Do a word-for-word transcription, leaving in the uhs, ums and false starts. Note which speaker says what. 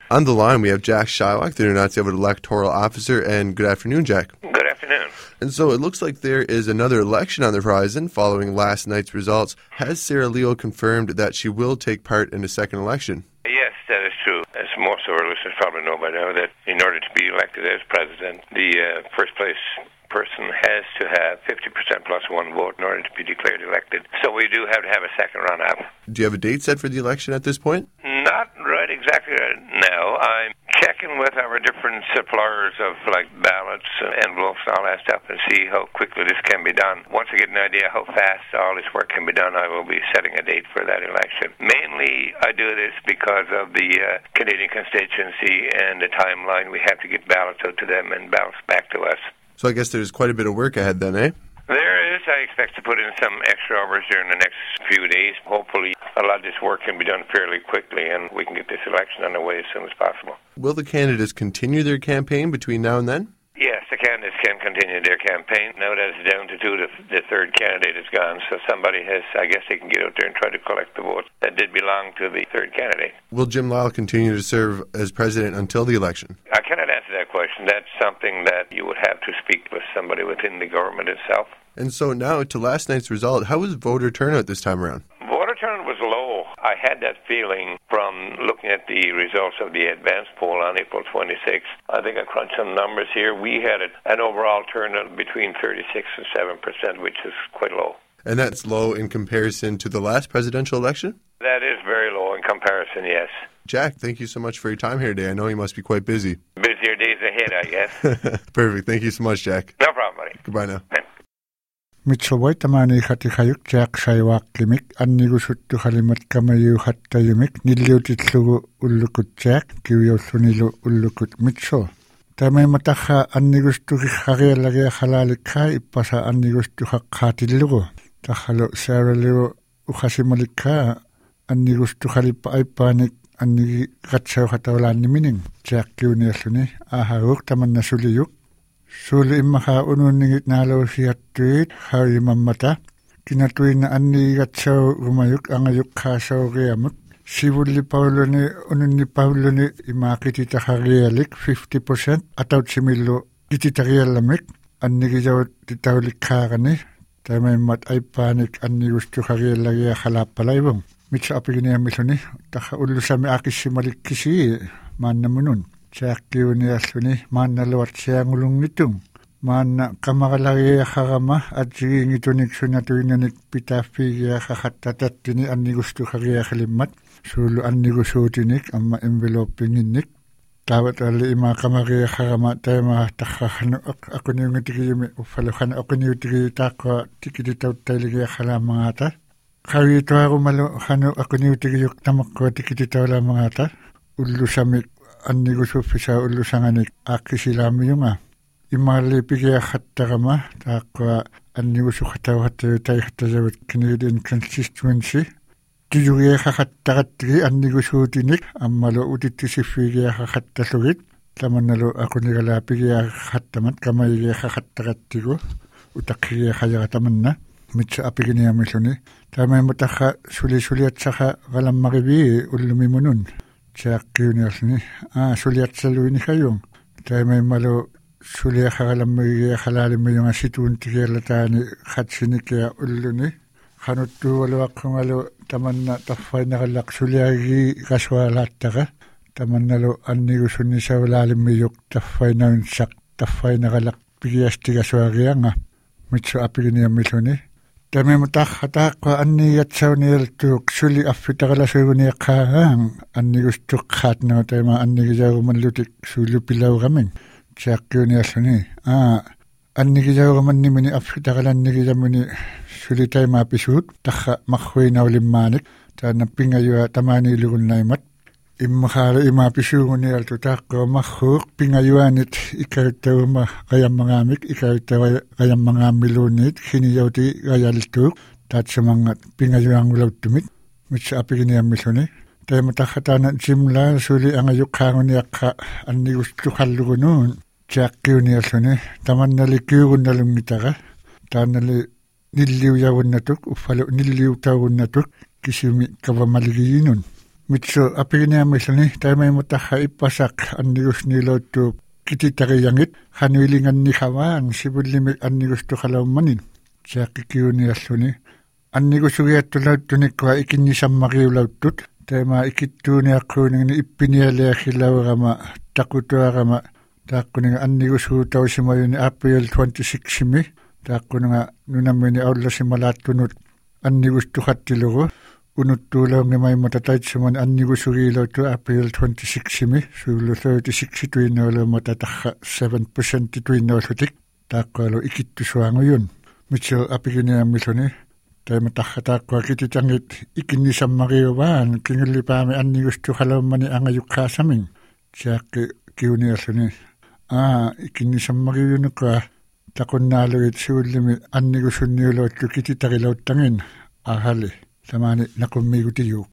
Speaker 1: On the line, we have Jack Shylock, the United States Electoral Officer, and good afternoon, Jack.
Speaker 2: Good afternoon.
Speaker 1: And so it looks like there is another election on the horizon following last night's results. Has Sarah Leo confirmed that she will take part in a second election?
Speaker 2: Yes, that is true. As most of our listeners probably know by now, that in order to be elected as president, the uh, first place person has to have fifty percent plus one vote in order to be declared elected. So we do have to have a second run-up.
Speaker 1: Do you have a date set for the election at this point?
Speaker 2: Not right exactly right now. I'm checking with our different suppliers of like ballots and envelopes and all that stuff and see how quickly this can be done. Once I get an idea how fast all this work can be done, I will be setting a date for that election. Mainly, I do this because of the uh, Canadian constituency and the timeline. We have to get ballots out to them and ballots back to us.
Speaker 1: So I guess there's quite a bit of work ahead then, eh?
Speaker 2: There is. I expect to put in some extra hours during the next few days. Hopefully, a lot of this work can be done fairly quickly and we can get this election underway as soon as possible.
Speaker 1: Will the candidates continue their campaign between now and then?
Speaker 2: Yes, the candidates can continue their campaign. Now that it's down to two, the, the third candidate is gone, so somebody has, I guess they can get out there and try to collect the votes that did belong to the third candidate.
Speaker 1: Will Jim Lyle continue to serve as president until the election?
Speaker 2: I cannot answer that question. That's something that you would have to speak with somebody within the government itself.
Speaker 1: And so now to last night's result, how was voter turnout this time around?
Speaker 2: Voter turnout was low. I had that feeling from looking at the results of the advance poll on April twenty-sixth. I think I crunched some numbers here. We had an overall turnout between thirty-six and seven percent, which is quite low.
Speaker 1: And that's low in comparison to the last presidential election?
Speaker 2: That is very low in comparison, yes.
Speaker 1: Jack, thank you so much for your time here today. I know you must be quite busy.
Speaker 2: Busier days ahead, I guess.
Speaker 1: Perfect. Thank you so much, Jack.
Speaker 2: No problem, buddy.
Speaker 1: Goodbye now.
Speaker 3: Mitsuway tamani khatihayuk Jack Shylock limik annigusuttu khalimat kamayu hattayumik nilliutitlugu ullukut Jack kiwiullunilu ullukut mitso tamay matakha annigustu kharialagia khalalikha ippasa annigustu khatillugu takhalo Sarah Leo ukhasimalikha annigustu khalippa aipanik annigi gatsaw khatawlan mining Jack kiunialluni ahaguk tamanna suliyuk Suli imaka ununingit nalo siyatuit hari mamata kinatuin anni gatsaw rumayuk angayuk kasaw riyamut sibuli pauloni ununi pauloni imakitita hariyalik fifty percent ataw similo kititariyalamik anni gijaw titawlik karani tamay mat ay panik anni gusto hariyalagiya halapalaybong mitsa apigini amisuni taka ulusami akisimalik kisi mannamunun Jack kiunialluni maannalawat siangulungitung maanna kamakalagi harama at sigingitunik sunatuinanik pitaffigia khahattatattini annigustu khariakhalimmat sulu annigusutinik amma envelopinginnik tawat ali ima kamari harama tema takhahanu akuniungitigimi uffalukhan akuniutigi takwa tikititauttailigi khalamangata khawituarumalo hanu akuniutigiyuk tamakwa tikititaulamangata ullusamik annigusuffisa ullusanganik akkisilaamiyunga imali pigia khattarama taaqqa annigusukhatawhatta taihtatawat Canadian constituency tiyugia khattarattigi annigusuutinik ammalu utittisiffigia khattalugit tamannalu aqunigala pigia khattamat kamaigia khattarattigu utakkigia khayaratamanna mitsa apiginiamilluni tamay mutakha suli suliatsakha galammarivi ullumimunun Jack kiunialluni ah suliatsaluini hayung tamay malu suliakharalammigi khalalimiyunga situuntigialataani khatsinikia ulluni khanuttuvaluaqqungalu tamanna taffainarallaq suliagi gaswalaattaqa tamannalu annigusunni savlaalimiyuk taffainaunssaq taffainarallaq pigiastigaswagianga mitsu apiginiammilluni tamimutakhataaqqa annigatsaunialtuuk suli affitaqalasuuniaqqaagaang annigustuqqaatnaa tama annigisaagumallutik suulupilaugamin Jackkiunialluni aa annigijaugamannimini affitaqalannigisamuni sulitaimaa pisuut takha marruinaulimmaanik taanna pingayua tamaaniilugunnaimat immakhaala imaa pisuugunialtu taaqqua marruuq pingayuanit ikauttaguma qayammangaamik ikauttawa qayammangaammiluunniit hiniyauti qayaltuuq taatsamangat pingayuangulauttumik mitsa apiginiammilluni taima takhataana jimla suli angayuqqaanguniaqqa annigustukhallugunuun Jackkiunialluni tamannali kiugunnalungitaqa taannali nilliuyagunnatuk uffalu nilliutaugunnatuk kisimi kavamaligiinun mitsu apiginiamillani taimaimutakha ippasak annikusniiluuttu kititariangit hanuilingannikhavaan sivullimik annikustuqalaummanin siaqqikkiunialluni annikusugiattulauttunikwa ikinnisammariulauttut taima ikittuuniaqquuningni ippinialiakhilauerama taqutuarama taaqquninga annikusuutausimayuni April twenty-sixth-imi taaqquninga nunammini aullasimalaattunut annikustuqattilugu unuttuulaungimaimata taitsimani annikusugiiluuttu April twenty-sixth-imi suulu thirty-six tuinnuuluumata tarra seven percent tuinnuullutik taaqqualu ikittusuanguyun mitsu apiginiammilluni taima tarra taaqqua kititangit ikinnisammariuvaan kingullipaami annikustuqalaummani angayuqqaasaming siaqqi kiunialluni aa ikinnisammariunuqa taqunnaalugit suullimi annikusunniuluuttu kititarilauttangin ahali samani naqummigutiyu